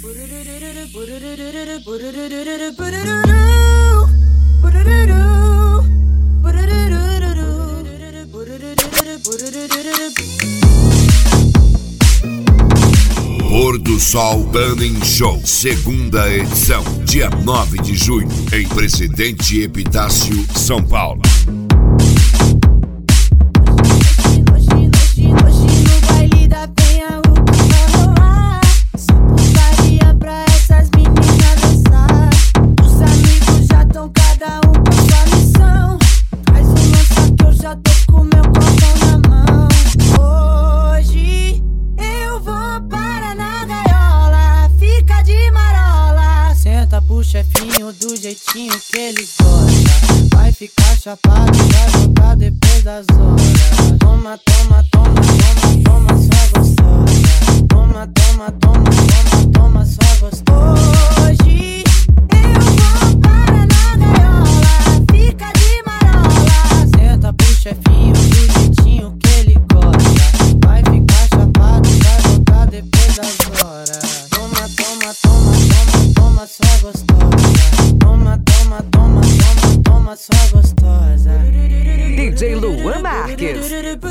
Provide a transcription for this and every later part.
Pôr do Sol Tanning Show, segunda edição, dia 9 de junho, em Presidente Epitácio, São Paulo. Chefinho do jeitinho que ele gosta. Vai ficar chapado e vai voltar depois das horas. Toma, toma, toma, toma, toma, só gostosa. Toma, toma, toma, toma, toma, só gostosa. Hoje eu vou para na gaiola. Fica de marola. Senta pro chefinho do jeitinho que ele gosta. Vai ficar chapado e vai voltar depois das horas. Toma, toma, toma, toma, toma, só gostosa. Toma, toma, toma, toma, toma, só gostosa. DJ Luan Marques.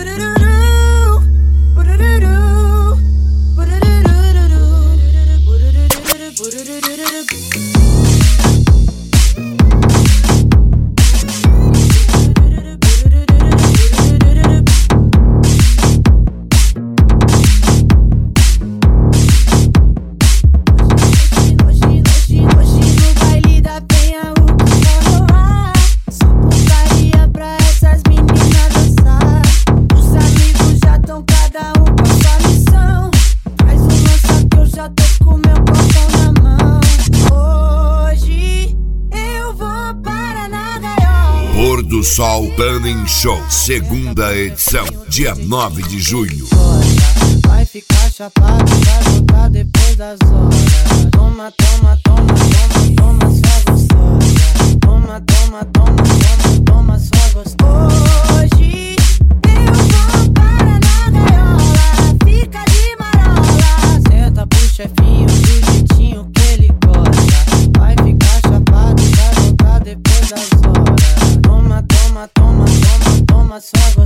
Pôr do Sol Tanning Show, segunda edição, dia 9 de junho. Vai ficar chapado e vai voltar depois das horas. Toma, toma, toma, toma, toma, só gostosa. Toma, toma, toma, toma, toma, só gostosa. Hoje eu vou para na gaiola. Fica de marola. Senta pro chefinho do jeitinho que ele gosta. Vai ficar chapado e vai voltar depois das horas. Toma, toma, toma, toma, toma, só gostosa.